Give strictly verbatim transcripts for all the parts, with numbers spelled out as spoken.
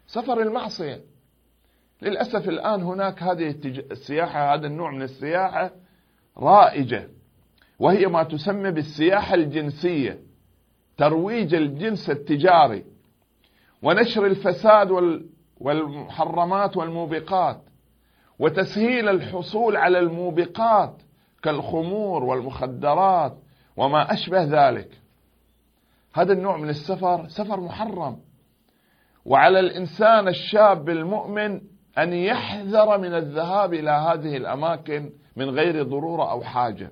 سفر المعصية. للأسف الآن هناك هذه السياحة، هذا النوع من السياحة رائجة، وهي ما تسمى بالسياحة الجنسية، ترويج الجنس التجاري ونشر الفساد والمحرمات والموبقات وتسهيل الحصول على الموبقات كالخمور والمخدرات وما أشبه ذلك. هذا النوع من السفر سفر محرم، وعلى الإنسان الشاب المؤمن أن يحذر من الذهاب إلى هذه الأماكن من غير ضرورة أو حاجة.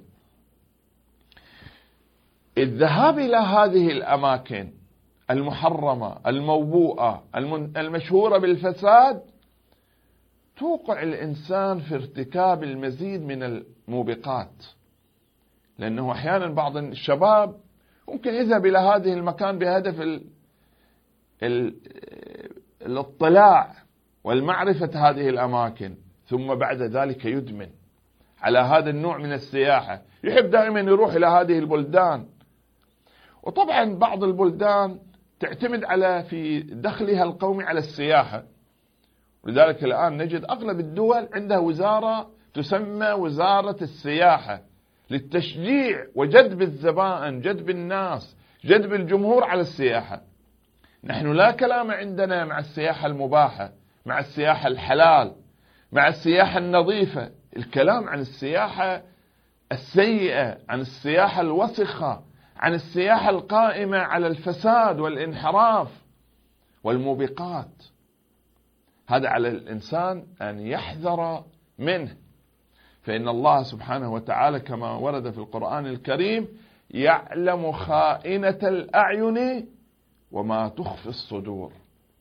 الذهاب إلى هذه الأماكن المحرمة الموبوءة المشهورة بالفساد توقع الإنسان في ارتكاب المزيد من الموبقات، لأنه أحيانا بعض الشباب ممكن يذهب إلى هذه المكان بهدف ال... ال... الاطلاع والمعرفة هذه الأماكن، ثم بعد ذلك يدمن على هذا النوع من السياحة، يحب دائما يروح إلى هذه البلدان. وطبعا بعض البلدان تعتمد على في دخلها القومي على السياحة، ولذلك الآن نجد أغلب الدول عندها وزارة تسمى وزارة السياحة للتشجيع وجذب الزبائن، جذب الناس، جذب الجمهور على السياحة. نحن لا كلام عندنا مع السياحة المباحة، مع السياحة الحلال، مع السياحة النظيفة. الكلام عن السياحة السيئة، عن السياحة الوسخة، عن السياحة القائمة على الفساد والانحراف والموبقات. هذا على الإنسان أن يحذر منه، فإن الله سبحانه وتعالى كما ورد في القرآن الكريم يعلم خائنة الأعين وما تخفي الصدور.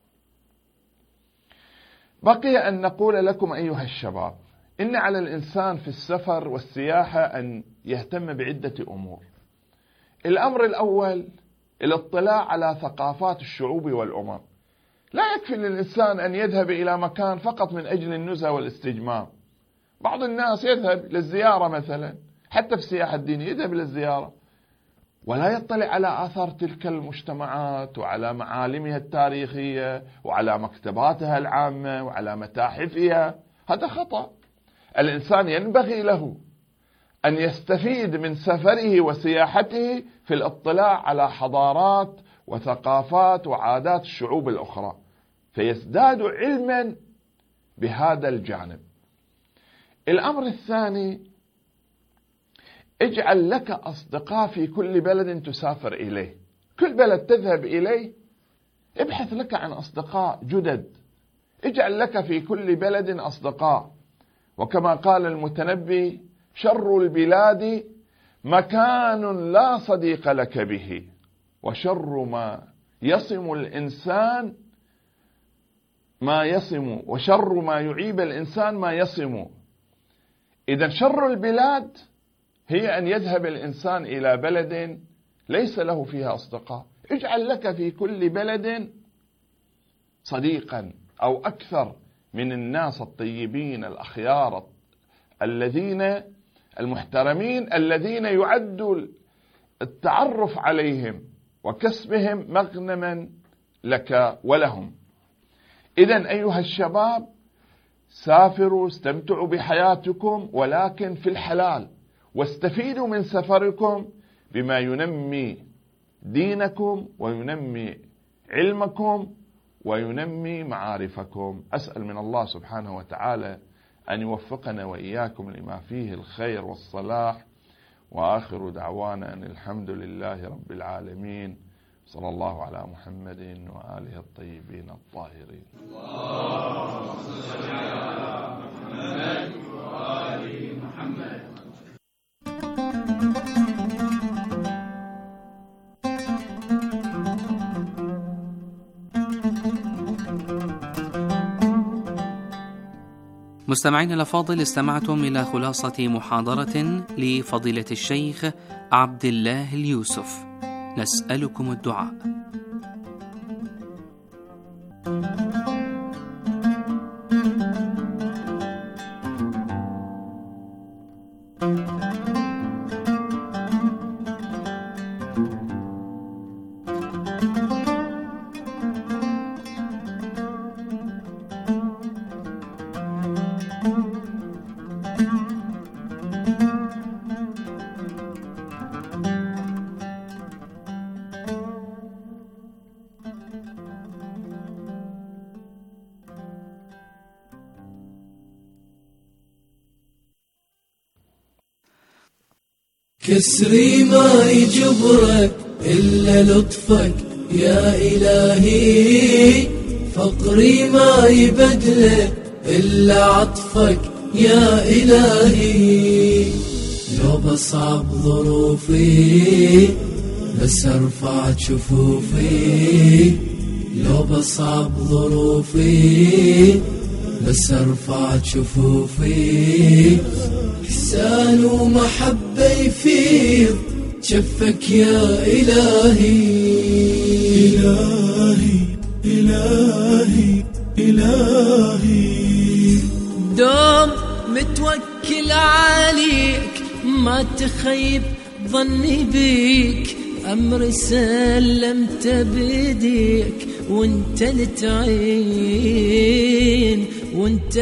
بقي أن نقول لكم أيها الشباب إن على الإنسان في السفر والسياحة أن يهتم بعدة أمور. الأمر الأول الاطلاع على ثقافات الشعوب والأمم. لا يكفي للإنسان أن يذهب إلى مكان فقط من أجل النزهة والاستجمام. بعض الناس يذهب للزيارة مثلا، حتى في السياحة الدينية يذهب للزيارة ولا يطلع على آثار تلك المجتمعات وعلى معالمها التاريخية وعلى مكتباتها العامة وعلى متاحفها. هذا خطأ. الإنسان ينبغي له أن يستفيد من سفره وسياحته في الاطلاع على حضارات وثقافات وعادات الشعوب الأخرى، فيزداد علما بهذا الجانب. الأمر الثاني اجعل لك أصدقاء في كل بلد تسافر إليه. كل بلد تذهب إليه ابحث لك عن أصدقاء جدد، اجعل لك في كل بلد أصدقاء. وكما قال المتنبي شر البلاد مكان لا صديق لك به، وشر ما يصم الإنسان ما يصم، وشر ما يعيب الإنسان ما يصم. إذن شر البلاد هي أن يذهب الإنسان إلى بلد ليس له فيها أصدقاء. اجعل لك في كل بلد صديقا أو أكثر من الناس الطيبين الأخيار الذين المحترمين الذين يعد التعرف عليهم وكسبهم مغنما لك ولهم. إذن أيها الشباب سافروا، استمتعوا بحياتكم، ولكن في الحلال، واستفيدوا من سفركم بما ينمي دينكم وينمي علمكم وينمي معارفكم. أسأل من الله سبحانه وتعالى أن يوفقنا وإياكم لما فيه الخير والصلاح، وآخر دعوانا أن الحمد لله رب العالمين، صلى الله على محمد وآله الطيبين الطاهرين. اللهم صل على محمد وآل محمد. مستمعين الأفاضل، استمعتم إلى خلاصة محاضرة لفضيلة الشيخ عبد الله اليوسف. نسألكم الدعاء. كسري ما يجبرك إلا لطفك يا إلهي، فقري ما يبدلك إلا عطفك يا إلهي. لو بصعب ظروفي بس ارفع جفوفي، لو بصعب ظروفي بس ارفع جفوفي. إحسان ومحبة يفيض جفك يا إلهي. إلهي إلهي إلهي، دوم متوكل عليك ما تخيب ظني بيك، أمر سلمت بيديك وانت لتعين وانت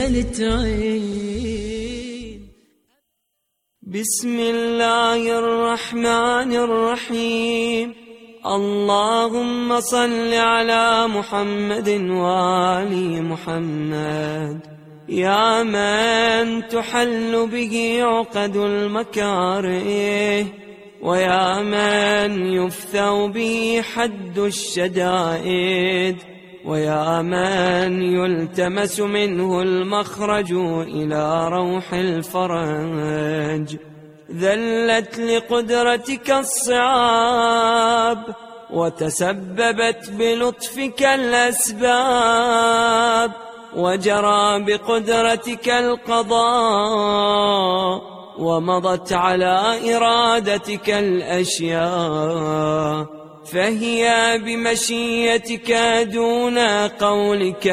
لتعين. بسم الله الرحمن الرحيم. اللهم صل على محمد وآل محمد، يا من تحل به عقد المكاره، ويا من يفثو به حد الشدائد، ويا من يلتمس منه المخرج إلى روح الفرج. ذلت لقدرتك الصعاب وتسببت بلطفك الأسباب، وجرى بقدرتك القضاء، ومضت على إرادتك الأشياء، فهي بمشيتك دون قولك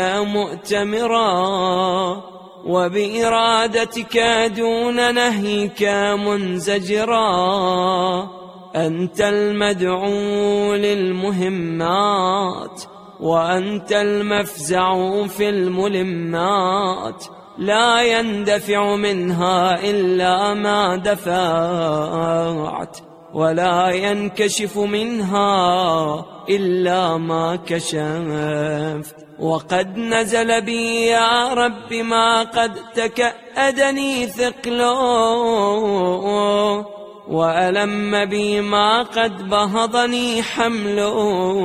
مؤتمرا، وبإرادتك دون نهيك منزجرا. أنت المدعو للمهمات، وأنت المفزع في الملمات، لا يندفع منها إلا ما دفعت، ولا ينكشف منها إلا ما كشفت. وقد نزل بي يا رب ما قد تكأدني ثقله، وألم بي ما قد بهضني حمله،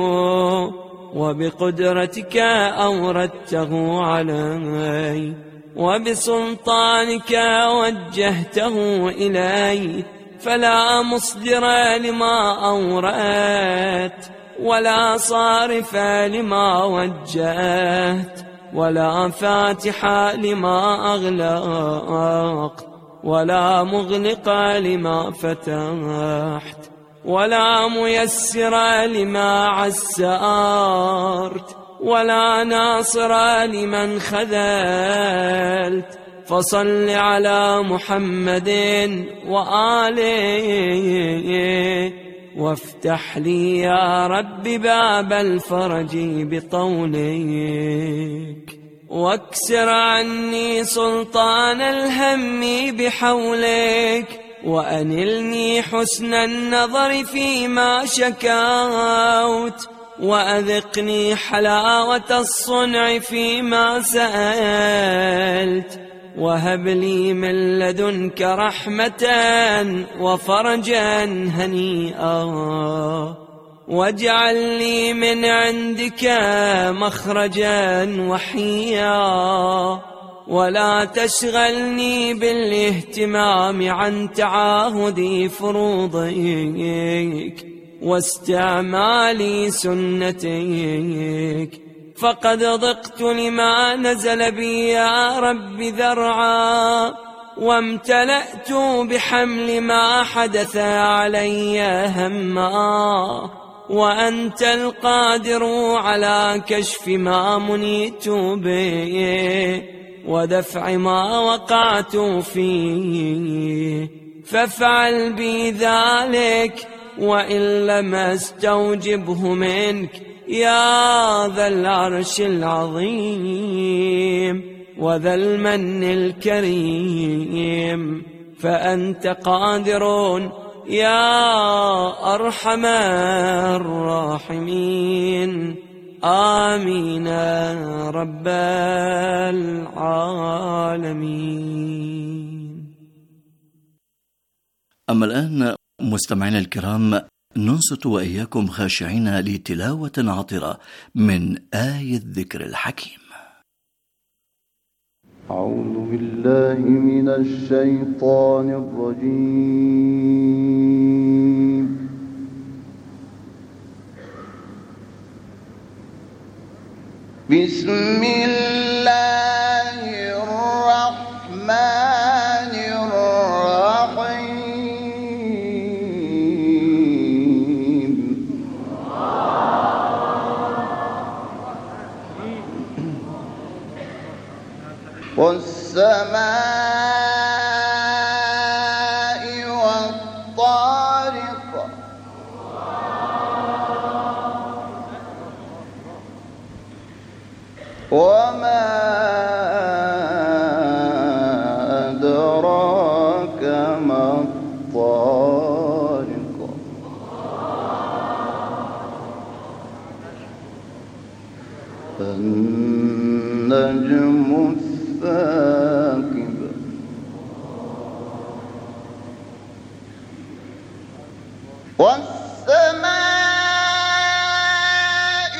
وبقدرتك أوردته علي، وبسلطانك وجهته إلي، فلا مصدر لما أوردت، ولا صارف لما وجهت، ولا فاتح لما أغلقت، ولا مغلق لما فتحت، ولا ميسر لما عسرت، ولا ناصر لمن خذلت. فصل على محمد وآله، وافتح لي يا رب باب الفرج بطولك، واكسر عني سلطان الهم بحولك، وأنلني حسن النظر فيما شكوت، وأذقني حلاوة الصنع فيما سألت، وهب لي من لدنك رحمة وفرجا هنيئا، واجعل لي من عندك مخرجا وحيا، ولا تشغلني بالاهتمام عن تعاهد فروضك واستعمال سنتك، فقد ضقت لما نزل بي يا رب ذرعا، وامتلأت بحمل ما حدث علي هما، وأنت القادر على كشف ما منيت به، ودفع ما وقعت فيه، فافعل بي ذلك، وإن لم استوجبه منك يا ذا العرش العظيم وذا المن الكريم، فأنت قادر يا أرحم الراحمين. آمين رب العالمين. أما الآن مستمعينا الكرام، ننصت وإياكم خاشعين لتلاوة عطرة من آية الذكر الحكيم. أعوذ بالله من الشيطان الرجيم. بسم الله الرحمن الرحيم. والسماء والطارق وما أدراك ما الطارق النجم الثاقب والسماء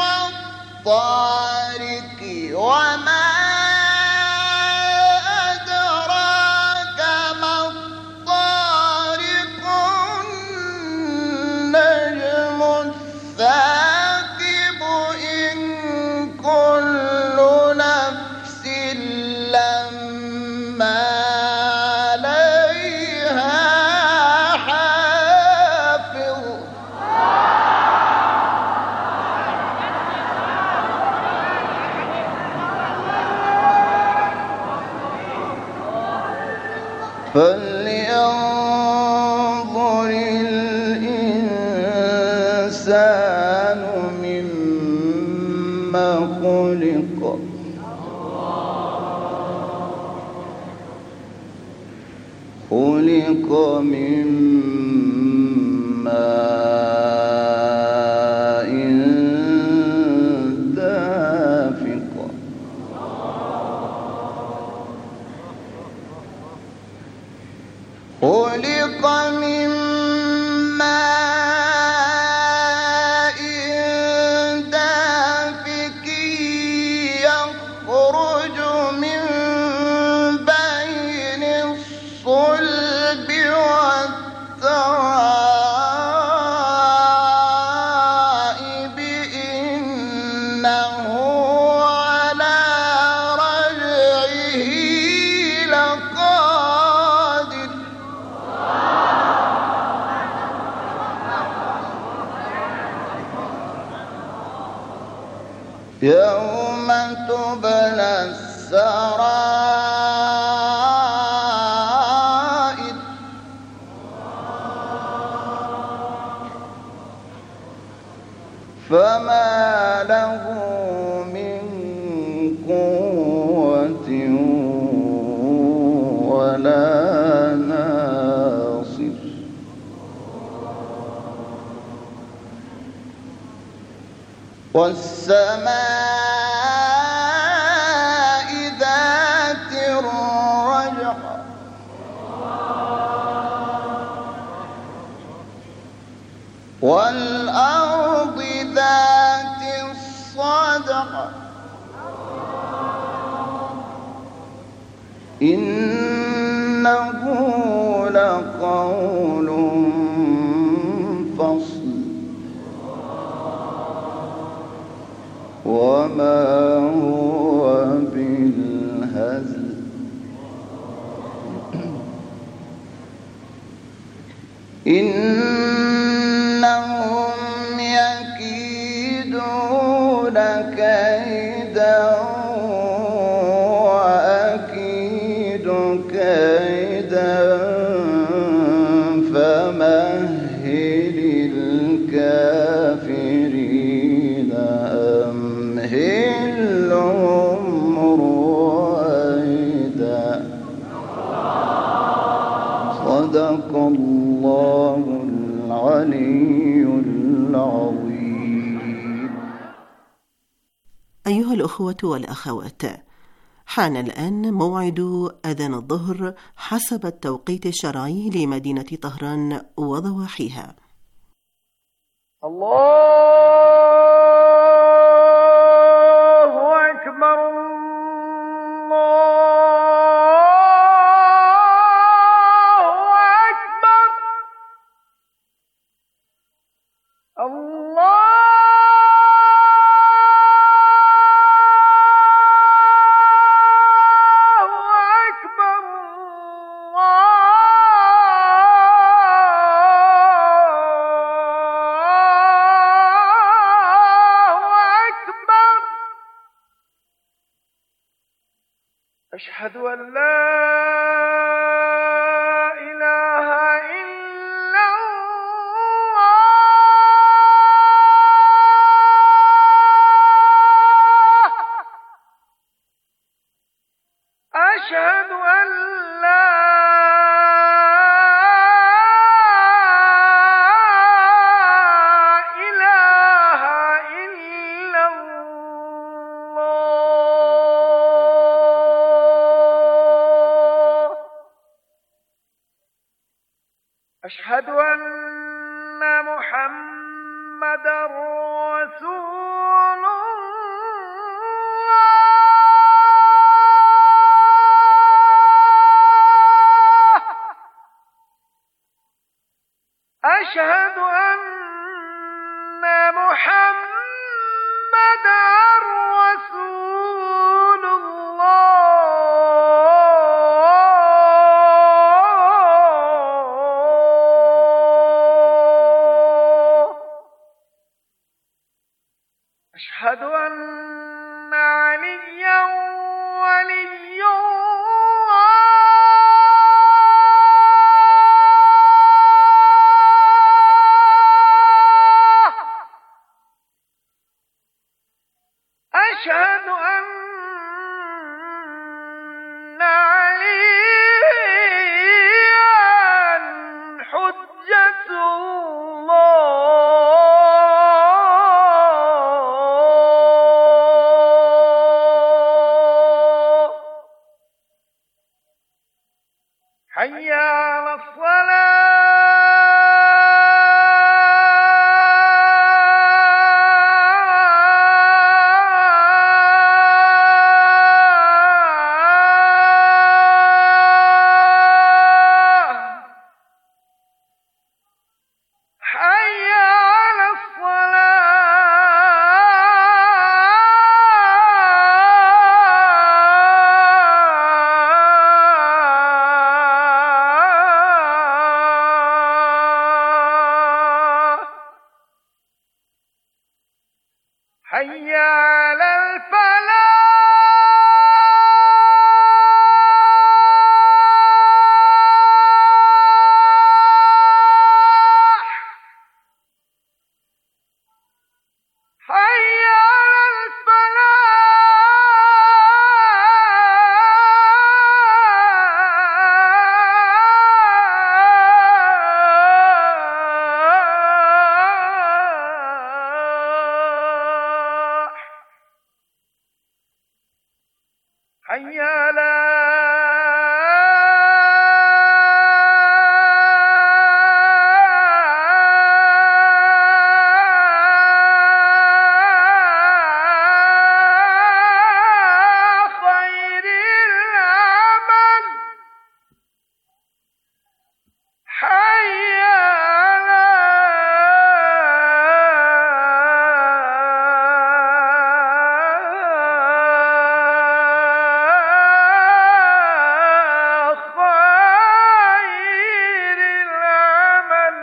والطارق وما أدراك ما الطارق النجم الثاقب إن كل نفس لما عليها حافظ فلينظر الإنسان مما خلق خلق من ماء دافق خلق من ماء دافق يخرج من بين الصلب والترائب إنه على رجعه لقادر يوم تبلى السرائر فما له من قوة ولا ناصر والسماء ذات الرجع والأرض ذات الصدع إنه لقول فصل وما هو بالهزل إنهم يكيدون كيدا وأكيد كيدا فمهل الكافرين أمهلهم رويدا. صدق الله العلي العظيم. أيها الأخوة والأخوات، حان الآن موعد أذان الظهر حسب التوقيت الشرعي لمدينة طهران وضواحيها. الله أكبر الله أكبر الله أشهد أن لا إله إلا الله أشهد أن لا إله إلا الله أشهد أن محمدًا رسول الله أشهد أن محمدًا رسول الله أشهد أن عليا ولي الله أشهد أن عليا حجة الله حي على الصلاة حي على الصلاة حي على الفلاح حي على الفلاح حي على خير العمل حي على خير العمل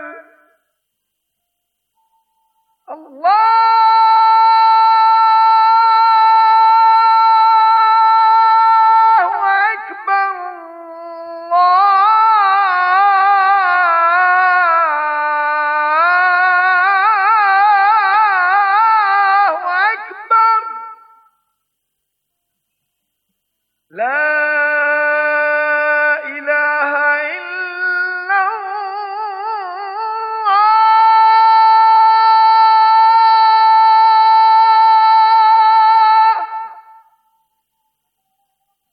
الله أكبر الله أكبر لا إله إلا الله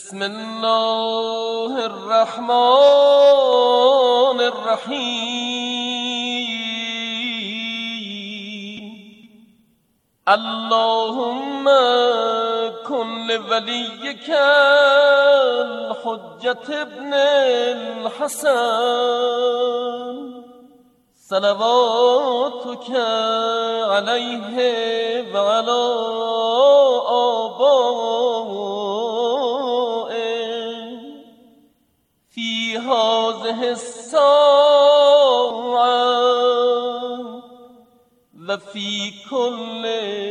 بسم الله الرحمن الرحيم اللهم كن لوليك الحجة ابن الحسن صلواتك عليه وعلى آبائه في هذه الساعة وفي كل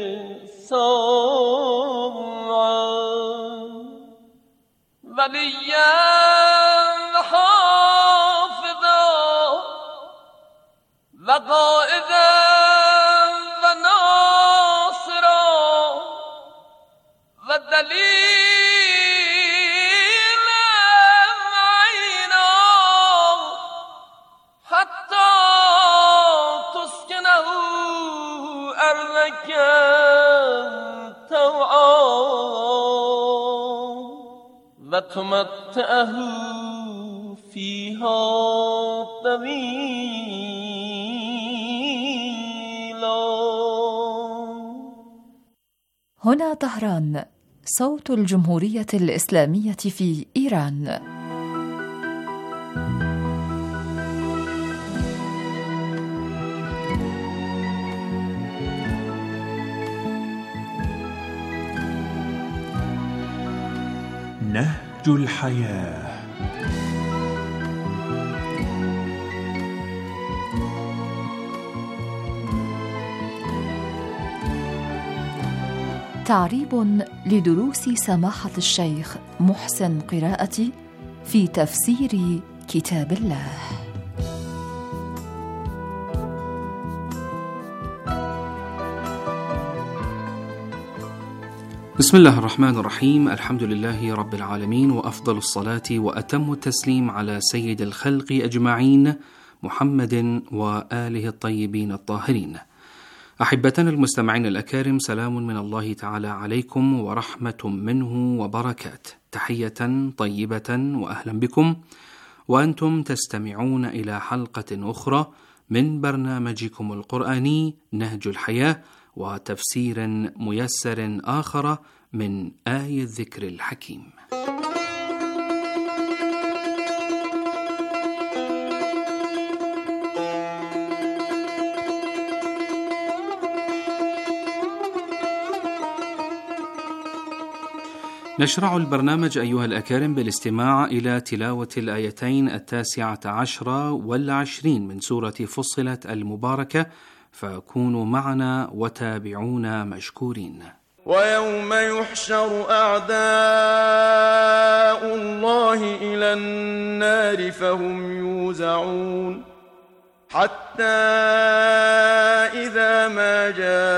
ساعة وليا وقائدا وناصرا ودليلا عينا حتى تسكنه أرضك طوعا وتمتعه فيها طويلا. هنا طهران، صوت الجمهورية الإسلامية في إيران. نهج الحياة. تعريب لدروس سماحة الشيخ محسن قراءتي في تفسير كتاب الله. بسم الله الرحمن الرحيم. الحمد لله رب العالمين، وأفضل الصلاة وأتم التسليم على سيد الخلق أجمعين محمد وآله الطيبين الطاهرين. أحبتنا المستمعين الأكارم، سلام من الله تعالى عليكم ورحمة منه وبركات. تحية طيبة وأهلا بكم وأنتم تستمعون إلى حلقة أخرى من برنامجكم القرآني نهج الحياة، وتفسير ميسر آخر من آي الذكر الحكيم. نشرع البرنامج أيها الأكارم بالاستماع إلى تلاوة الآيتين التاسعة عشرة والعشرين من سورة فصلت المباركة، فكونوا معنا وتابعونا مشكورين. ويوم يحشر أعداء الله إلى النار فهم يوزعون حتى إذا ما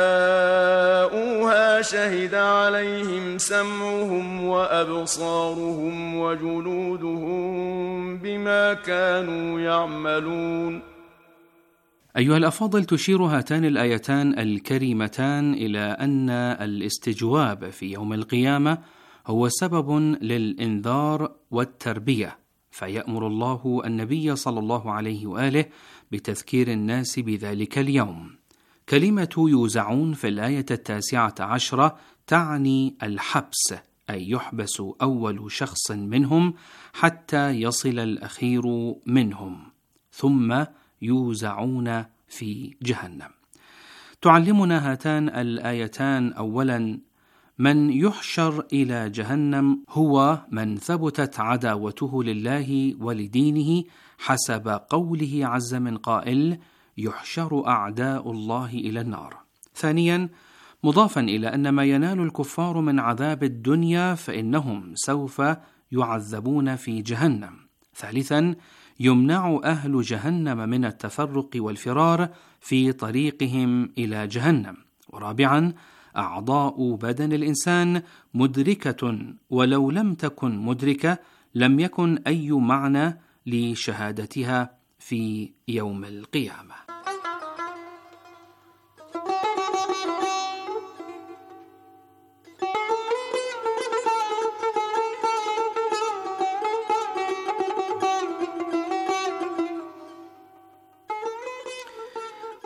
جاءوها شهد عليهم سمعهم وأبصارهم وجلودهم بما كانوا يعملون. أيها الأفاضل، تشير هاتان الآيتان الكريمتان إلى أن الاستجواب في يوم القيامة هو سبب للإنذار والتربية، فيأمر الله النبي صلى الله عليه وآله بتذكير الناس بذلك اليوم. كلمة يوزعون في الآية التاسعة عشرة تعني الحبس، أي يحبس أول شخص منهم حتى يصل الأخير منهم، ثم يوزعون في جهنم. تعلمنا هاتان الآيتان أولا من يحشر إلى جهنم هو من ثبتت عداوته لله ولدينه حسب قوله عز من قائل: يحشر أعداء الله إلى النار. ثانيا، مضافا إلى أن ما ينال الكفار من عذاب الدنيا فإنهم سوف يعذبون في جهنم. ثالثا، يمنع أهل جهنم من التفرق والفرار في طريقهم إلى جهنم. ورابعا، أعضاء بدن الإنسان مدركة، ولو لم تكن مدركة لم يكن أي معنى لشهادتها في يوم القيامة.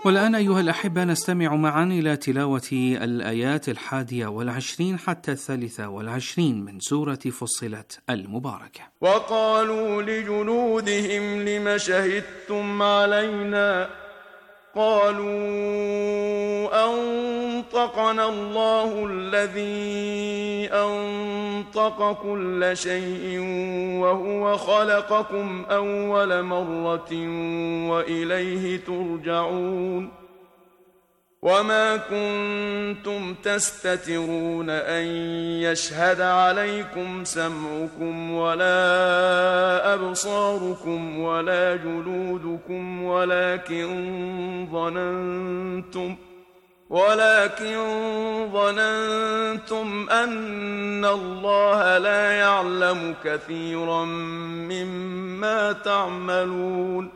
والآن أيها الأحبة نستمع معا إلى تلاوة الآيات الحادية والعشرين حتى الثالثة والعشرين من سورة فصلت المباركة. وقالوا لجلودهم لم شهدتم علينا قالوا أنطقنا الله الذي أنطق كل شيء وهو خلقكم أول مرة وإليه ترجعون وما كنتم تستترون أن يشهد عليكم سمعكم ولا أبصاركم ولا جلودكم ولكن ظننتم ولكن ظننتم أن الله لا يعلم كثيرا مما تعملون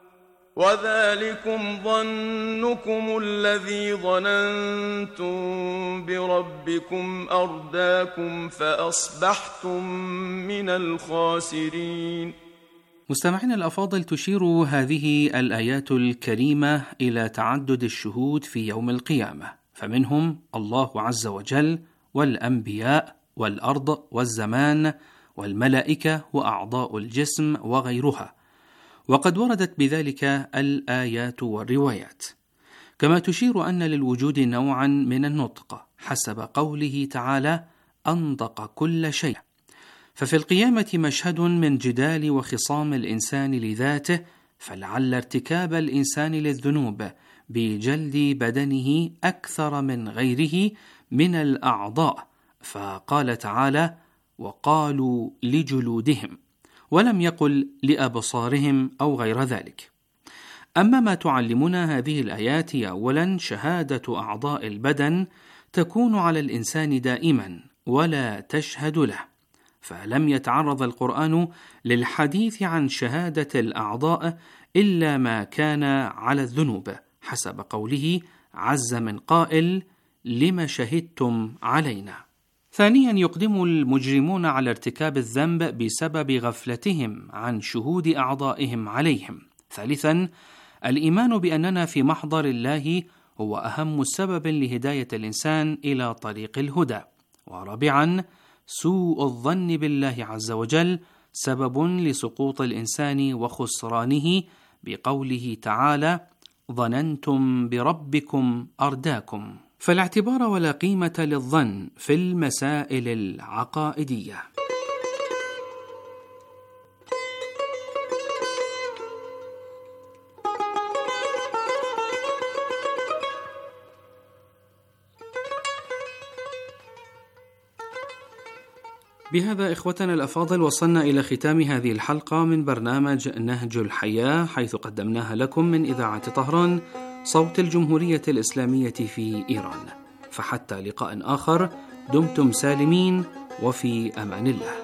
وذلكم ظنكم الذي ظننتم بربكم أرداكم فأصبحتم من الخاسرين. مستمعينا الأفاضل، تشير هذه الآيات الكريمة إلى تعدد الشهود في يوم القيامة، فمنهم الله عز وجل والأنبياء والأرض والزمان والملائكة وأعضاء الجسم وغيرها، وقد وردت بذلك الآيات والروايات. كما تشير أن للوجود نوعا من النطق حسب قوله تعالى أنطق كل شيء، ففي القيامة مشهد من جدال وخصام الإنسان لذاته، فلعل ارتكاب الإنسان للذنوب بجلد بدنه أكثر من غيره من الأعضاء، فقال تعالى وقالوا لجلودهم، ولم يقل لأبصارهم أو غير ذلك. أما ما تعلمنا هذه الآيات أولا شهادة أعضاء البدن تكون على الإنسان دائما ولا تشهد له، فلم يتعرض القرآن للحديث عن شهادة الأعضاء إلا ما كان على الذنوب، حسب قوله عز من قائل لم شهدتم علينا. ثانيا يقدم المجرمون على ارتكاب الذنب بسبب غفلتهم عن شهود أعضائهم عليهم. ثالثا الإيمان بأننا في محضر الله هو أهم سبب لهداية الإنسان إلى طريق الهدى. ورابعا سوء الظن بالله عز وجل سبب لسقوط الإنسان وخسرانه، بقوله تعالى ظننتم بربكم أرداكم. فلا اعتبار ولا قيمة للظن في المسائل العقائدية. بهذا إخوتنا الأفاضل وصلنا إلى ختام هذه الحلقة من برنامج نهج الحياة، حيث قدمناها لكم من إذاعة طهران صوت الجمهورية الإسلامية في إيران. فحتى لقاء آخر، دمتم سالمين وفي أمان الله.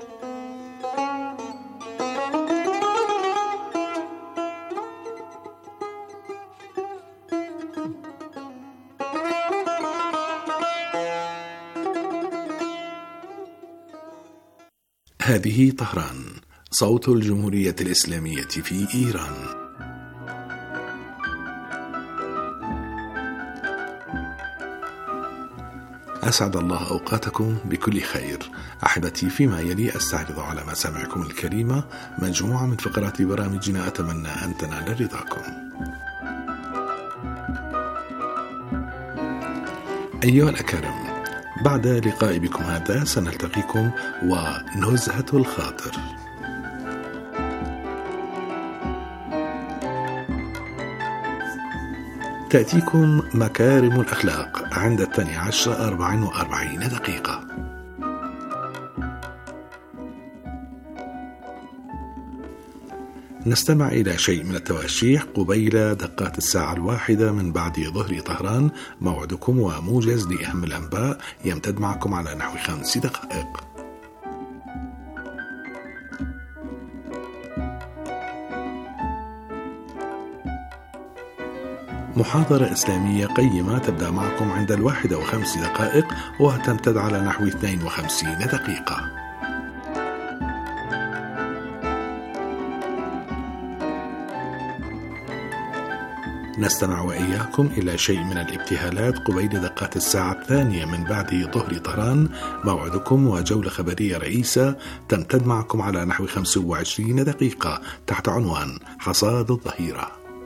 هذه طهران صوت الجمهورية الإسلامية في إيران. أسعد الله أوقاتكم بكل خير. أحبتي، فيما يلي أستعرض على مسامعكم الكريمة مجموعة من فقرات برامجنا أتمنى أن تنال رضاكم. أيها الأكارم، بعد لقاء بكم هذا سنلتقيكم ونزهة الخاطر. تأتيكم مكارم الأخلاق عند الثاني عشر أربع وأربعين دقيقة. نستمع إلى شيء من التواشيح قبيل دقات الساعة الواحدة من بعد ظهر طهران. موعدكم وموجز لأهم الأنباء يمتد معكم على نحو خمس دقائق. محاضرة إسلامية قيمة تبدأ معكم عند الواحدة وخمس دقائق وتمتد على نحو اثنين وخمسين دقيقة. نستمع وإياكم إلى شيء من الابتهالات قبيل دقات الساعة الثانية من بعد ظهر طهران. موعدكم وجولة خبرية رئيسة تمتد معكم على نحو خمس وعشرين دقيقة تحت عنوان حصاد الظهيرة.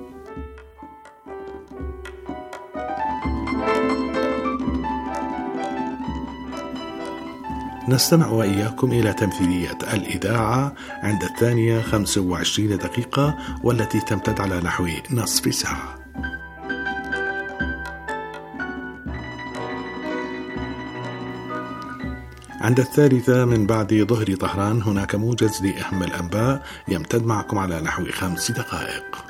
نستمع وإياكم إلى تمثيلية الإذاعة عند الثانية خمس وعشرين دقيقة والتي تمتد على نحو نصف ساعة. عند الثالثة من بعد ظهر طهران هناك موجز لأهم الأنباء يمتد معكم على نحو خمس دقائق.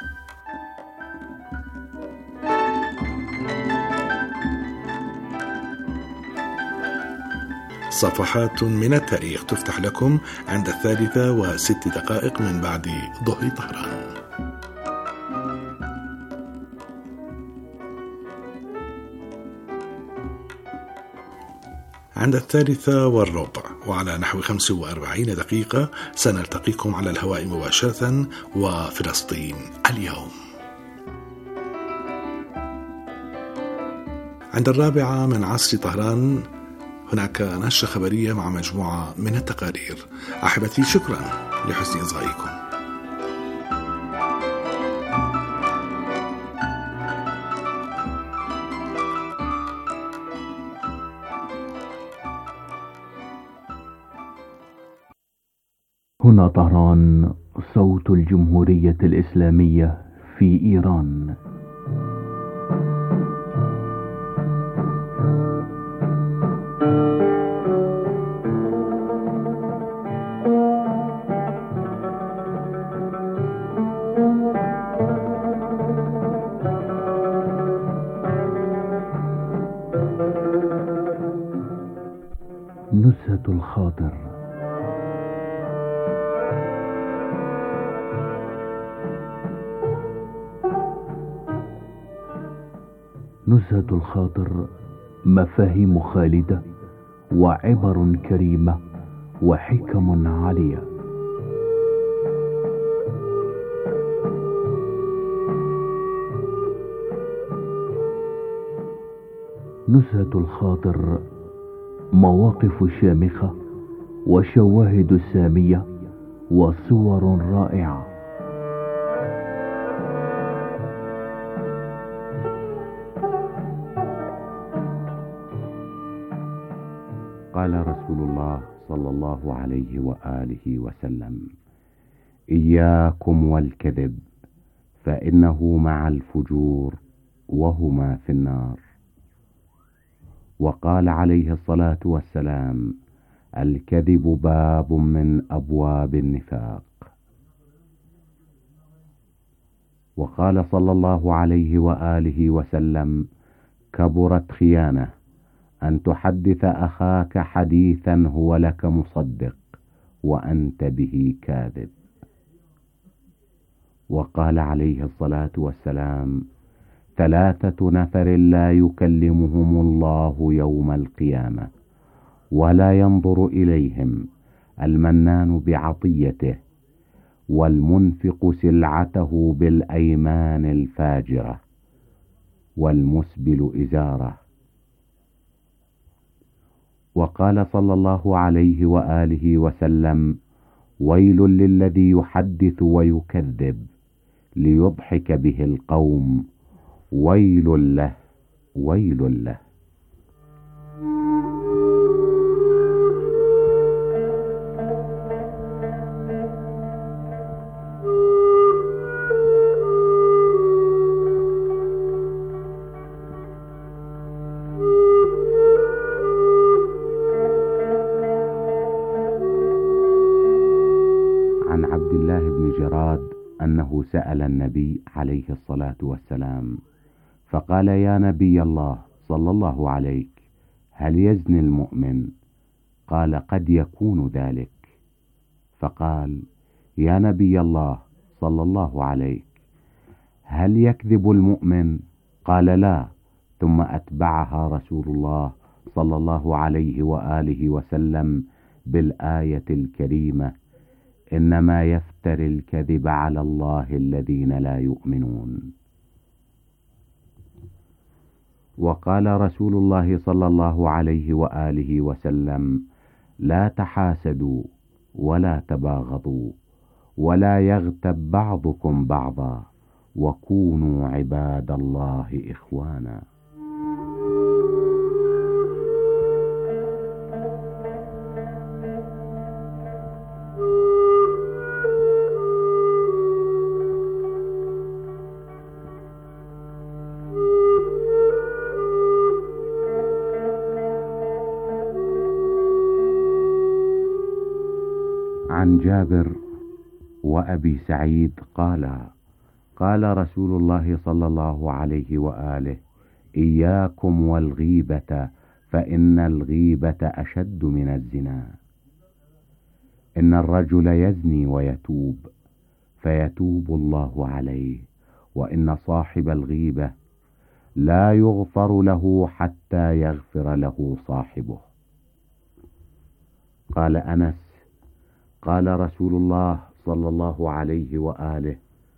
صفحات من التاريخ تفتح لكم عند الثالثة وست دقائق من بعد ظهر طهران. عند الثالثة والربع وعلى نحو خمس وأربعين دقيقة سنلتقيكم على الهواء مباشرة وفلسطين اليوم. عند الرابعة من عصر طهران هناك نشرة خبرية مع مجموعة من التقارير. أحبتي شكرا لحسن إصغائكم. هنا طهران، صوت الجمهورية الإسلامية في إيران. نزهة الخاطر. نزهة الخاطر مفاهيم خالدة وعبر كريمة وحكم عالية. نزهة الخاطر مواقف شامخة وشواهد سامية وصور رائعة. قال رسول الله صلى الله عليه وآله وسلم: إياكم والكذب فإنه مع الفجور وهما في النار. وقال عليه الصلاة والسلام: الكذب باب من أبواب النفاق. وقال صلى الله عليه وآله وسلم: كبرت خيانة أن تحدث أخاك حديثا هو لك مصدق وأنت به كاذب. وقال عليه الصلاة والسلام: ثلاثة نفر لا يكلمهم الله يوم القيامة ولا ينظر إليهم: المنان بعطيته، والمنفق سلعته بالأيمان الفاجرة، والمسبل إزاره. وقال صلى الله عليه وآله وسلم: ويل للذي يحدث ويكذب ليضحك به القوم، ويل له ويل له. عن عبد الله بن جراد أنه سأل النبي عليه الصلاة والسلام فقال: يا نبي الله صلى الله عليك، هل يزني المؤمن؟ قال: قد يكون ذلك. فقال: يا نبي الله صلى الله عليك، هل يكذب المؤمن؟ قال: لا. ثم أتبعها رسول الله صلى الله عليه وآله وسلم بالآية الكريمة: إنما يفتري الكذب على الله الذين لا يؤمنون. وقال رسول الله صلى الله عليه وآله وسلم: لا تحاسدوا ولا تباغضوا ولا يغتب بعضكم بعضا وكونوا عباد الله إخوانا. عن جابر وأبي سعيد قال: قال رسول الله صلى الله عليه وآله: إياكم والغيبة فإن الغيبة أشد من الزنا. إن الرجل يزني ويتوب فيتوب الله عليه، وإن صاحب الغيبة لا يغفر له حتى يغفر له صاحبه. قال أنس: قال رسول الله صلى الله عليه وآله: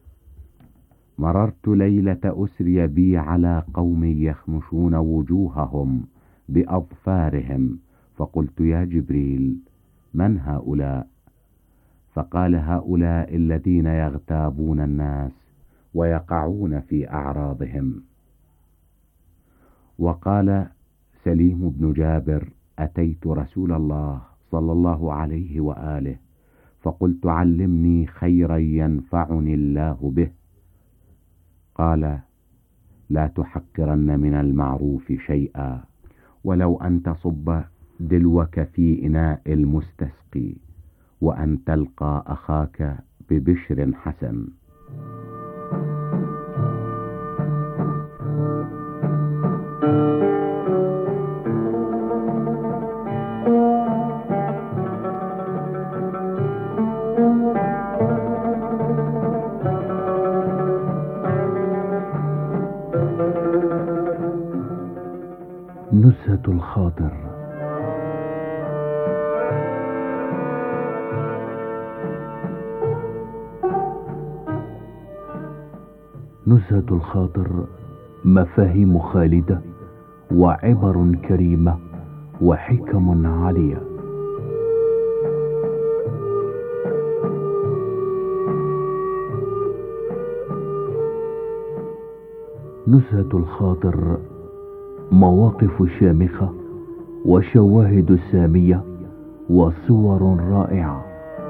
مررت ليلة أسري بي على قوم يخمشون وجوههم بأظفارهم، فقلت: يا جبريل، من هؤلاء؟ فقال: هؤلاء الذين يغتابون الناس ويقعون في أعراضهم. وقال سليم بن جابر: أتيت رسول الله صلى الله عليه وآله فقلت: علمني خيرا ينفعني الله به. قال: لا تحقرن من المعروف شيئا، ولو أن تصب دلوك في إناء المستسقي، وأن تلقى أخاك ببشر حسن. نزهة الخاطر. نزهة الخاطر مفاهيم خالدة وعبر كريمة وحكم عالية. نزهة الخاطر مواقف شامخة وشواهد سامية وصور رائعة.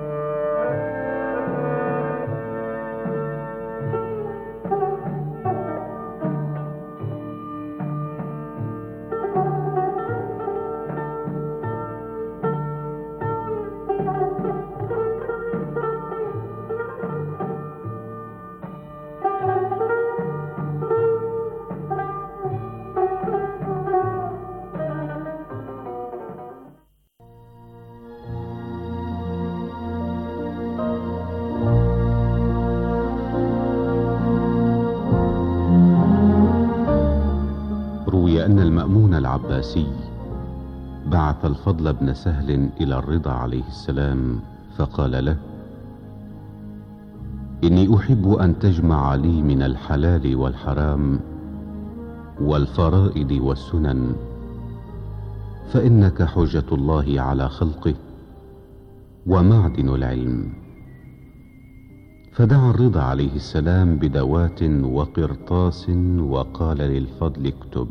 أن المأمون العباسي بعث الفضل بن سهل إلى الرضا عليه السلام فقال له: إني أحب أن تجمع لي من الحلال والحرام والفرائض والسنن، فإنك حجة الله على خلقه ومعدن العلم. فدعا الرضا عليه السلام بدوات وقرطاس وقال للفضل: اكتب.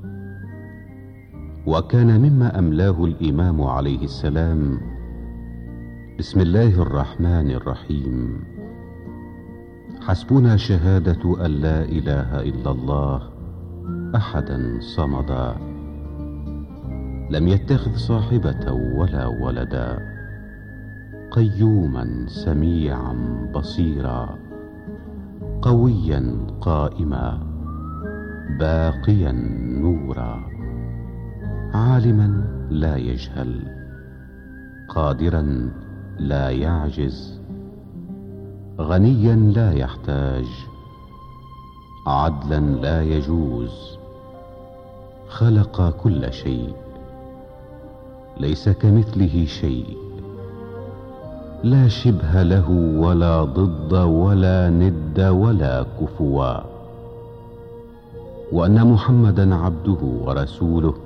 وكان مما أملاه الإمام عليه السلام: بسم الله الرحمن الرحيم، حسبنا شهادة أن لا إله إلا الله أحدا صمدا، لم يتخذ صاحبة ولا ولدا، قيوما سميعا بصيرا، قويا قائما، باقيا نورا، عالما لا يجهل، قادرا لا يعجز، غنيا لا يحتاج، عدلا لا يجوز، خلق كل شيء، ليس كمثله شيء، لا شبه له ولا ضد ولا ند ولا كفوا، وأن محمدا عبده ورسوله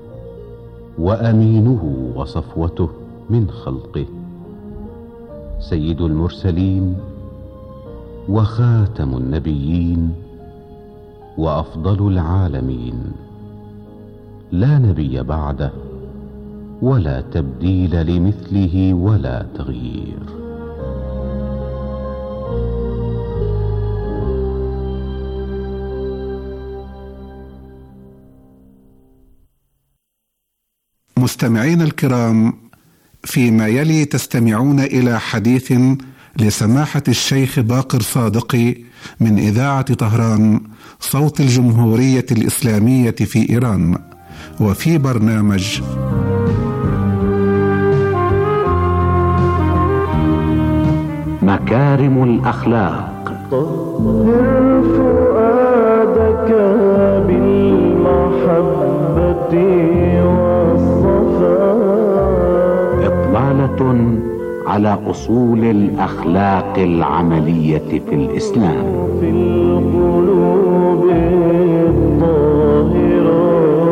وأمينه وصفوته من خلقه، سيد المرسلين وخاتم النبيين وأفضل العالمين، لا نبي بعده ولا تبديل لمثله ولا تغيير. مستمعين الكرام، فيما يلي تستمعون إلى حديث لسماحة الشيخ باقر صادقي من إذاعة طهران صوت الجمهورية الإسلامية في إيران، وفي برنامج مكارم الأخلاق. طهر فؤادك بالمحبة والصفاء. إطلالة على أصول الأخلاق العملية في الإسلام. في القلوب الطاهرة.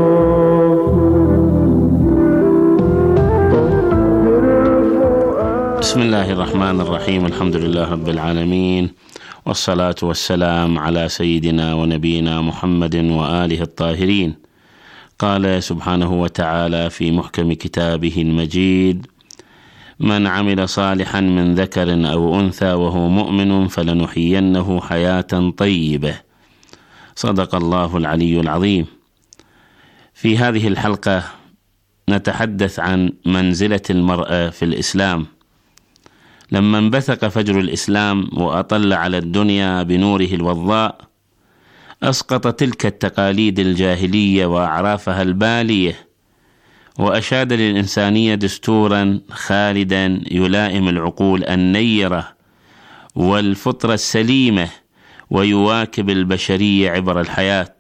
بسم الله الرحمن الرحيم، الحمد لله رب العالمين، والصلاة والسلام على سيدنا ونبينا محمد وآله الطاهرين. قال سبحانه وتعالى في محكم كتابه المجيد: من عمل صالحا من ذكر أو أنثى وهو مؤمن فلنحيينه حياة طيبة. صدق الله العلي العظيم. في هذه الحلقة نتحدث عن منزلة المرأة في الإسلام. لما انبثق فجر الإسلام وأطل على الدنيا بنوره الوضاء، أسقط تلك التقاليد الجاهلية وأعرافها البالية، وأشاد للإنسانية دستورا خالدا يلائم العقول النيرة والفطرة السليمة ويواكب البشرية عبر الحياة.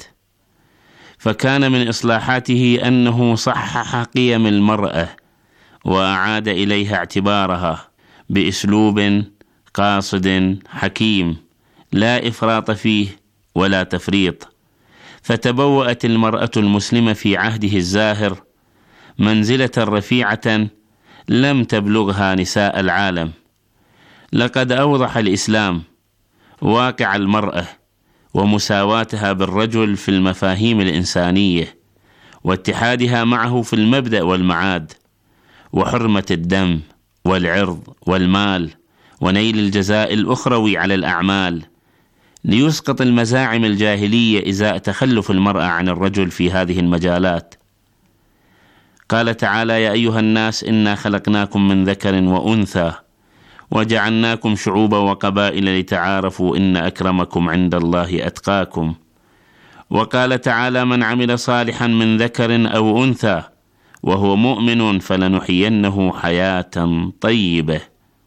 فكان من إصلاحاته أنه صحح قيم المرأة وأعاد إليها اعتبارها بأسلوب قاصد حكيم لا إفراط فيه ولا تفريط. فتبوأت المرأة المسلمة في عهده الزاهر منزلة رفيعة لم تبلغها نساء العالم. لقد أوضح الإسلام واقع المرأة ومساواتها بالرجل في المفاهيم الإنسانية، واتحادها معه في المبدأ والمعاد، وحرمة الدم والعرض والمال، ونيل الجزاء الأخروي على الأعمال، ليسقط المزاعم الجاهلية إزاء تخلف المرأة عن الرجل في هذه المجالات. قال تعالى: يا أيها الناس إنا خلقناكم من ذكر وأنثى وجعلناكم شعوبا وقبائل لتعارفوا إن أكرمكم عند الله أتقاكم. وقال تعالى: من عمل صالحا من ذكر أو أنثى وهو مؤمن فلنحيينه حياة طيبة.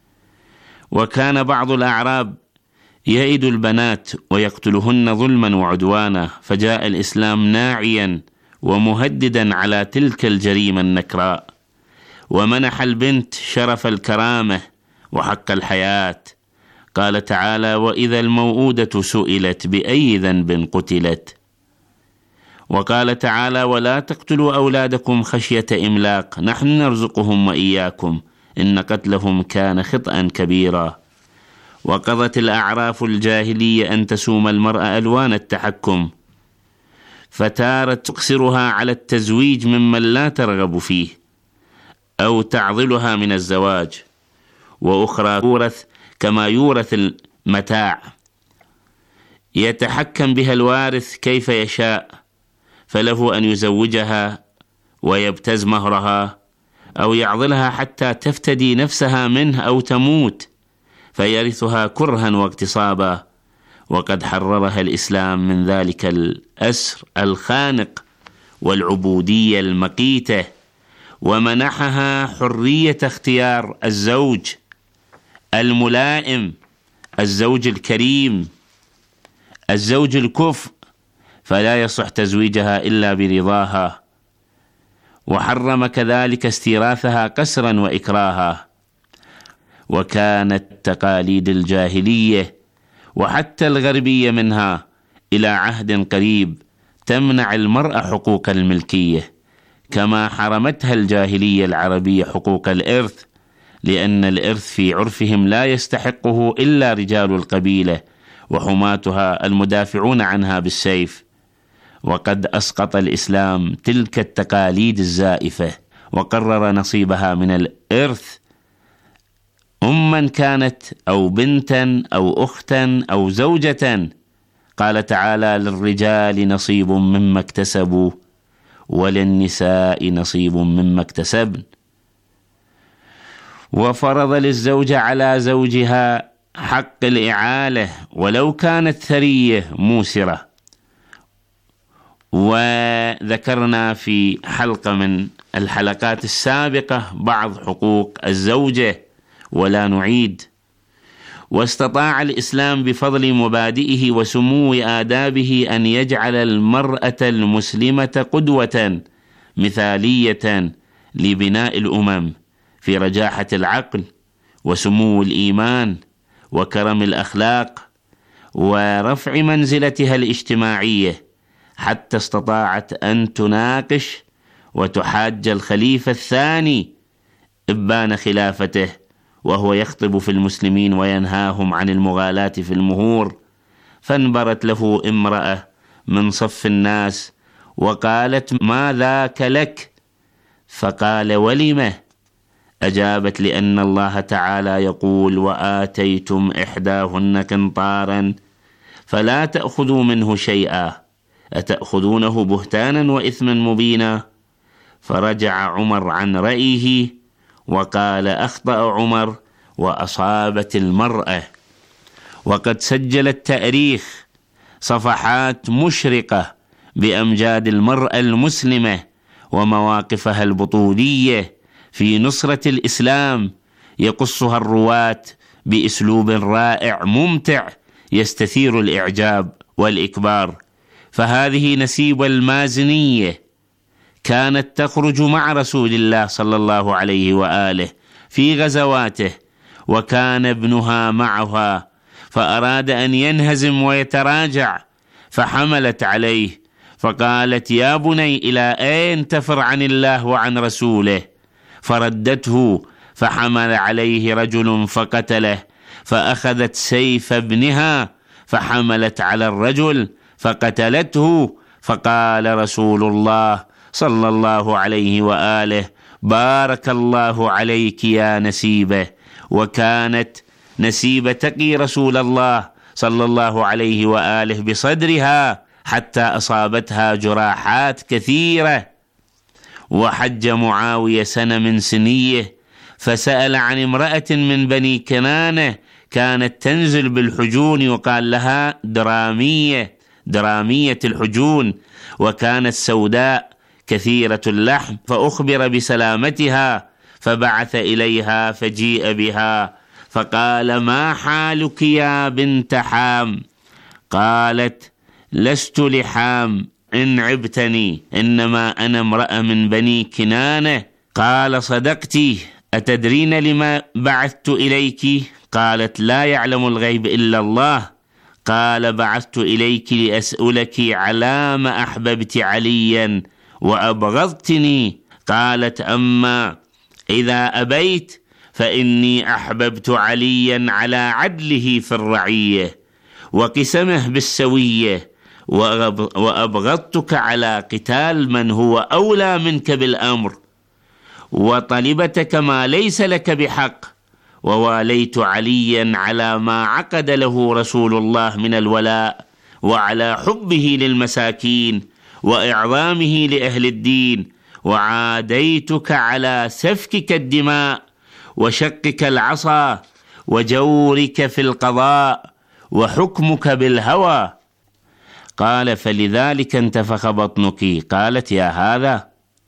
وكان بعض الأعراب يئد البنات ويقتلهن ظلما وعدوانا، فجاء الإسلام ناعيا ومهددا على تلك الجريمة النكراء، ومنح البنت شرف الكرامة وحق الحياة. قال تعالى: وإذا الموءودة سئلت بأي ذنب قتلت. وقال تعالى: ولا تقتلوا أولادكم خشية إملاق نحن نرزقهم وإياكم إن قتلهم كان خطأ كبيرا. وقضت الأعراف الجاهلية أن تسوم المرأة ألوان التحكم، فتارت تقصرها على التزويج ممن لا ترغب فيه أو تعضلها من الزواج، وأخرى تورث كما يورث المتاع، يتحكم بها الوارث كيف يشاء، فله أن يزوجها ويبتز مهرها أو يعضلها حتى تفتدي نفسها منه أو تموت فيرثها كرها واغتصابا. وقد حررها الإسلام من ذلك الأسر الخانق والعبودية المقيتة، ومنحها حرية اختيار الزوج الملائم، الزوج الكريم، الزوج الكفء، فلا يصح تزويجها إلا برضاها. وحرم كذلك استيراثها قسرا وإكراها. وكانت تقاليد الجاهلية وحتى الغربية منها إلى عهد قريب تمنع المرأة حقوق الملكية، كما حرمتها الجاهلية العربية حقوق الإرث، لأن الإرث في عرفهم لا يستحقه إلا رجال القبيلة وحماتها المدافعون عنها بالسيف. وقد أسقط الإسلام تلك التقاليد الزائفة وقرر نصيبها من الإرث، أما كانت أو بنتا أو أختا أو زوجة. قال تعالى: للرجال نصيب مما اكتسبوا وللنساء نصيب مما اكتسبن. وفرض للزوجة على زوجها حق الإعالة ولو كانت ثرية موسرة. وذكرنا في حلقة من الحلقات السابقة بعض حقوق الزوجة ولا نعيد. واستطاع الإسلام بفضل مبادئه وسمو آدابه أن يجعل المرأة المسلمة قدوة مثالية لبناء الأمم في رجاحة العقل وسمو الإيمان وكرم الأخلاق ورفع منزلتها الاجتماعية، حتى استطاعت أن تناقش وتحاج الخليفة الثاني إبان خلافته وهو يخطب في المسلمين وينهاهم عن المغالاة في المهور. فانبرت له امرأة من صف الناس وقالت: ما ذاك لك؟ فقال: ولم؟ أجابت: لأن الله تعالى يقول: وآتيتم إحداهن قنطارا فلا تأخذوا منه شيئا أتأخذونه بهتانا وإثما مبينا. فرجع عمر عن رأيه وقال: أخطأ عمر وأصابت المرأة. وقد سجل التاريخ صفحات مشرقة بأمجاد المرأة المسلمة ومواقفها البطولية في نصرة الإسلام، يقصها الرواة بأسلوب رائع ممتع يستثير الإعجاب والإكبار. فهذه نسيبة المازنية كانت تخرج مع رسول الله صلى الله عليه وآله في غزواته، وكان ابنها معها، فأراد أن ينهزم ويتراجع، فحملت عليه فقالت: يا بني، إلى أين تفر عن الله وعن رسوله؟ فردته، فحمل عليه رجل فقتله، فأخذت سيف ابنها فحملت على الرجل فقتلته. فقال رسول الله صلى الله عليه وآله: بارك الله عليك يا نسيبة. وكانت نسيبة تقي رسول الله صلى الله عليه وآله بصدرها حتى أصابتها جراحات كثيرة. وحج معاوية سنة من سنيه فسأل عن امرأة من بني كنانة كانت تنزل بالحجون، يقال لها درامية درامية الحجون، وكانت سوداء كثيرة اللحم، فأخبر بسلامتها فبعث إليها فجيء بها فقال: ما حالك يا بنت حام؟ قالت: لست لحام إن عبتني، إنما أنا امرأة من بني كنانة. قال: صدقتي، أتدرين لما بعثت إليك؟ قالت: لا يعلم الغيب إلا الله. قال: بعثت إليك لأسألك على ما أحببت عليا وأبغضتني. قالت: أما إذا أبيت فإني أحببت عليا على عدله في الرعية وقسمه بالسوية، وأبغضتك على قتال من هو أولى منك بالأمر، وطلبتك ما ليس لك بحق، وواليت عليا على ما عقد له رسول الله من الولاء، وعلى حبه للمساكين وإعظامه لأهل الدين، وعاديتك على سفكك الدماء وشقك العصا وجورك في القضاء وحكمك بالهوى. قال: فلذلك انتفخ بطنك. قالت: يا هذا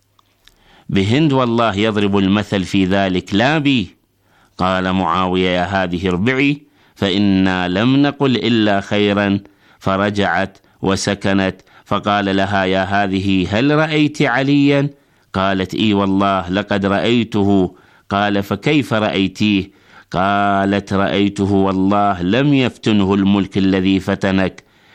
بهند والله يضرب المثل في ذلك لا بي. قال معاوية: يا هذه اربعي، فإنا لم نقل إلا خيرا. فرجعت وسكنت، فقال لها: يا هذه هل رأيت عليا؟ قالت: إي والله لقد رأيته. قال: فكيف رأيتيه؟ قالت: رأيته والله لم يفتنه الملك الذي فتنك،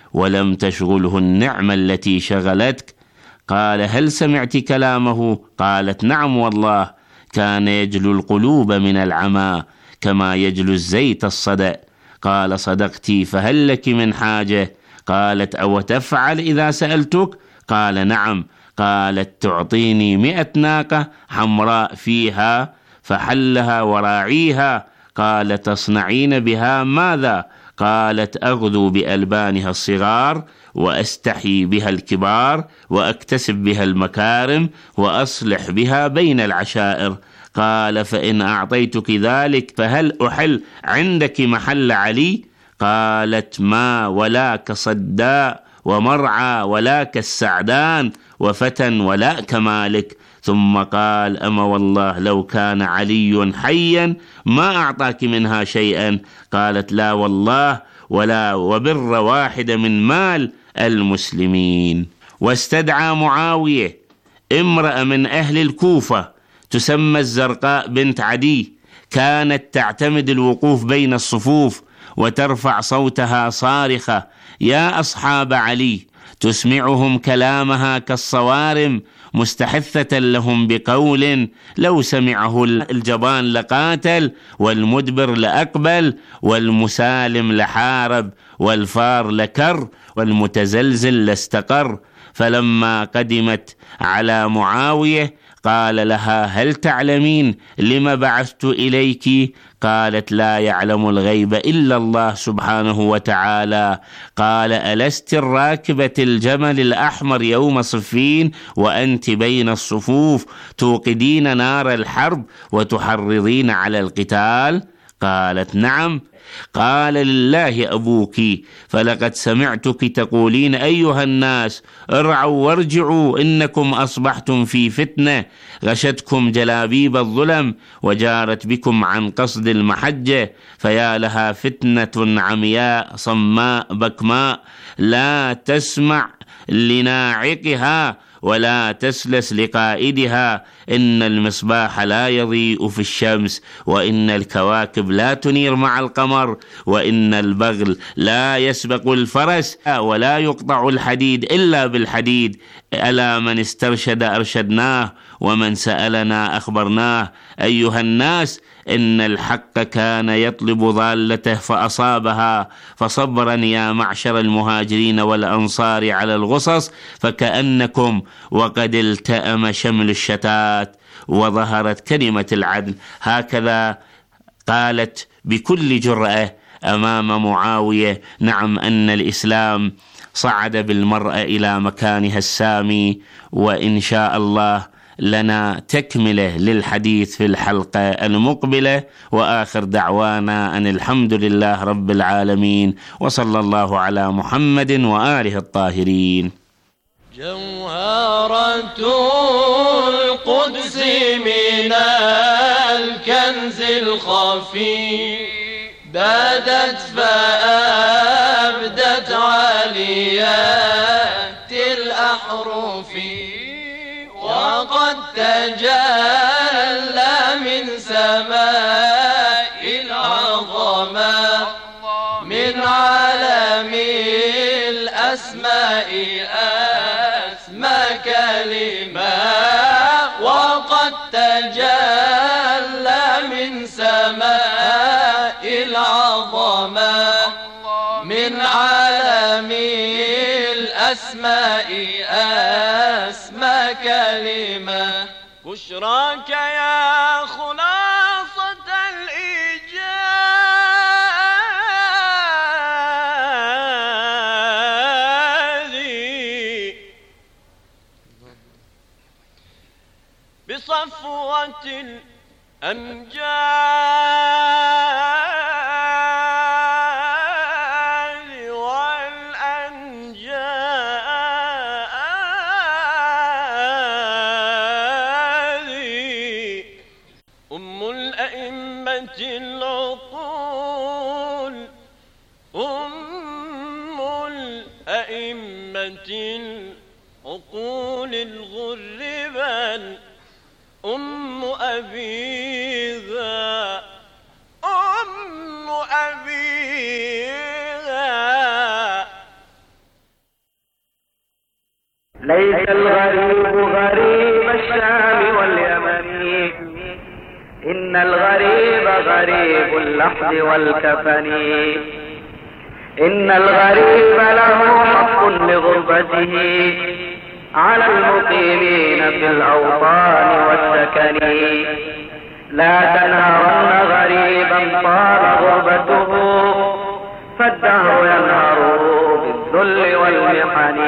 ولم تشغله النعمة التي شغلتك. قال: هل سمعت كلامه؟ قالت: نعم والله، كان يجلو القلوب من العمى كما يجلو الزيت الصدأ. قال: صدقتي، فهل لك من حاجة؟ قالت: أو تفعل إذا سألتك؟ قال: نعم. قالت: تعطيني مئة ناقة حمراء فيها فحلها وراعيها. قال: تصنعين بها ماذا؟ قالت: أغدو بألبانها الصغار وأستحي بها الكبار وأكتسب بها المكارم وأصلح بها بين العشائر. قال: فإن أعطيتك ذلك فهل أحل عندك محل علي؟ قالت: ما ولاك صداء ومرعى ولاك السعدان وفتى ولا كمالك. ثم قال: أما والله لو كان علي حيا ما أعطاك منها شيئا. قالت: لا والله ولا وبر واحد من مال المسلمين. واستدعى معاوية امرأة من أهل الكوفة تسمى الزرقاء بنت عدي، كانت تعتمد الوقوف بين الصفوف وترفع صوتها صارخة: يا أصحاب علي، تسمعهم كلامها كالصوارم مستحثة لهم بقول لو سمعه الجبان لقاتل، والمدبر لأقبل، والمسالم لحارب، والفار لكر، والمتزلزل لاستقر. فلما قدمت على معاوية قال لها: هل تعلمين لما بعثت إليك؟ قالت: لا يعلم الغيب إلا الله سبحانه وتعالى. قال: ألست الراكبة الجمل الأحمر يوم صفين وأنت بين الصفوف توقدين نار الحرب وتحرضين على القتال؟ قالت: نعم. قال: لله أبوك، فلقد سمعتك تقولين أيها الناس ارعوا وارجعوا، إنكم أصبحتم في فتنة غشتكم جلابيب الظلم وجارت بكم عن قصد المحجة، فيا لها فتنة عمياء صماء بكماء لا تسمع لناعقها ولا تسلس لقائدها. إن المصباح لا يضيء في الشمس، وإن الكواكب لا تنير مع القمر، وإن البغل لا يسبق الفرس، ولا يقطع الحديد إلا بالحديد. ألا من استرشد أرشدناه، ومن سألنا أخبرناه. أيها الناس، إن الحق كان يطلب ضالته فأصابها، فصبرا يا معشر المهاجرين والأنصار على الغصص، فكأنكم وقد التأم شمل الشتات وظهرت كلمة العدل. هكذا قالت بكل جرأة أمام معاوية: نعم، أن الإسلام صعد بالمرأة إلى مكانها السامي. وإن شاء الله لنا تكملة للحديث في الحلقة المقبلة. وآخر دعوانا أن الحمد لله رب العالمين، وصلى الله على محمد وآله الطاهرين. جوهرة القدس من الكنز الخفي بدت فأبدت عاليات الأحرف، وقد تجلى من سماء العظمة من عالم الأسماء أسمى كلمة، وقد تجلى من سماء العظمة من عالم الأسماء أسمى كلمة. بشراك يا خلاصة الإيجاد بصفوة الأمجاد والأنجاد. أم الأئمة العقول، أم الأئمة العقول الغربان، أم أبيها أم أبيها ليس الغريب غريب الشام واليمن، إن الغريب غريب اللحد والكفن. إن الغريب له حق لغربته على المقيمين في الأوطان والسكن. لا تنهرن غريبا طال غربته، فالدهر ينهر بالذل والمحن.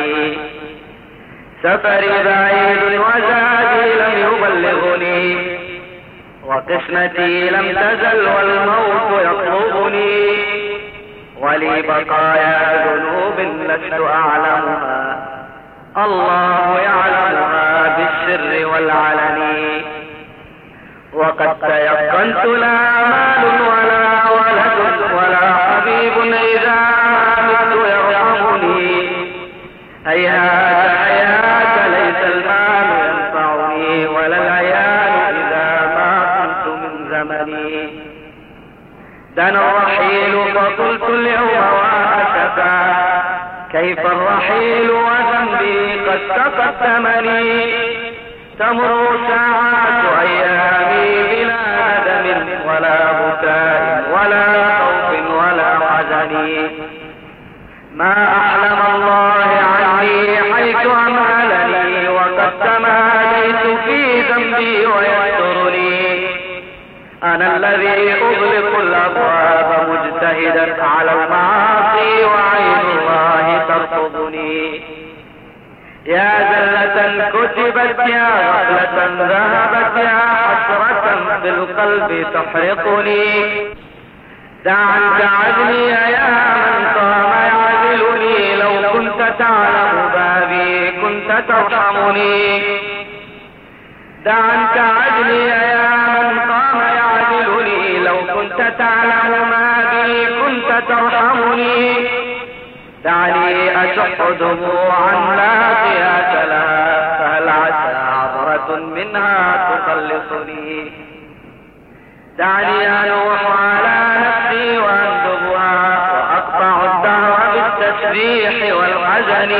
سفري بعيد وزادي لم يبلغني، وقسمتي لم تزل والموت يطلبني. ولي بقايا ذنوب لست أعلمها، الله يعلمها بالسر والعلن. وقد تيقنت لا مال ولا ولد ولا حبيب إذا مت يرحمني. هيهات هيهات ليس المال ينفعني ولا العيال إذا ما كنت من زمني. دنا الرحيل فقلت اليوم وأسفا، كيف الرحيل وذنبي قد تقدمني. تمر ساعات أيامي بلا ندم ولا بكاء ولا خوف ولا حزن. ما أحلم الله عني حيث أمهلني، وقد تماديت في ذنبي ويسترني. أنا الذي أغلق الأبواب مجتهدا على المعاصي، وعين الله ترفضني. يا زلة كتبت يا غفلة ذهبت يا حسرة في القلب تحرقني. دع عنك عدلي يا من قام يعزلني، لو كنت تعلم بابي كنت ترحمني. دع عنك عدلي يا من قام يعزلني، لو كنت تعلم ما بي كنت ترحمني. دعني أشح دموعا لا قياس لها، فهل عسى عبرة منها تخلصني. دعني أنوح على نفسي وأندبها، وأقطع الدهر بالتسبيح والحزن.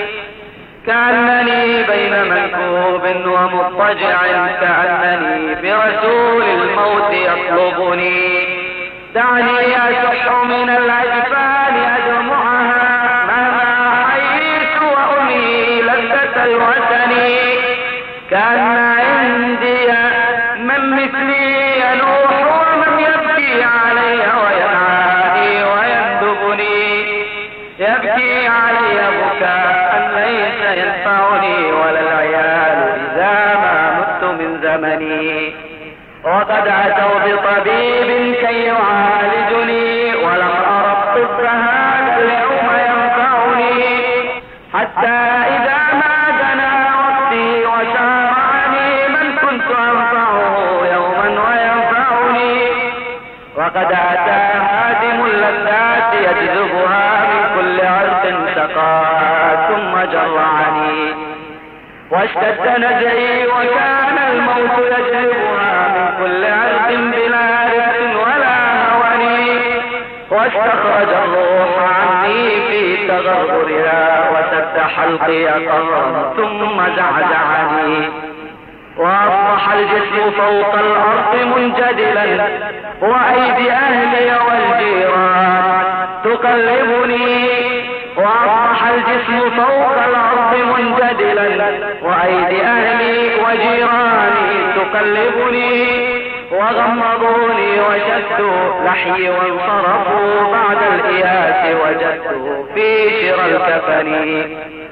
كأنني بين منكوب ومضطجع، كأنني برسول الموت يطلبني. دعني أشح من الأجفان أدمعها، مهما حييت وأمي لذة الوثن. كأن عندي من مثلي ينوح ومن يبكي علي وينعاني ويندبني. يبكي علي بكاء ليس ينفعني ولا العيال إذا ما مت من زمني. وقد أتوا بطبيب كي يعالجني، ولم أر الطب هذا اليوم ينفعني. حتى إذا ما دنا وقتي وشارعني، من كنت أنفعه يوما وينفعني. وقد أتى هادم اللذات يجذبها من كل عرق سقاها ثم جرعني. واشتد نزعي وكان الموت يجلبها من كل عرق بلا رزق ولا هوني. واستخرج الروح عني في تغرغرها، وسد حلقي قرا ثم زعزعني. وأصبح الجسم فوق الأرض منجدلا، وأيدي أهلي والجيران تقلبني. وأصبح الجسم فوق الأرض منجدلا، وأيدي أهلي وجيراني تقلبني. وغمضوني وشدوا لحي وانصرفوا، بعد الإياس وجدت في شرى الكفن.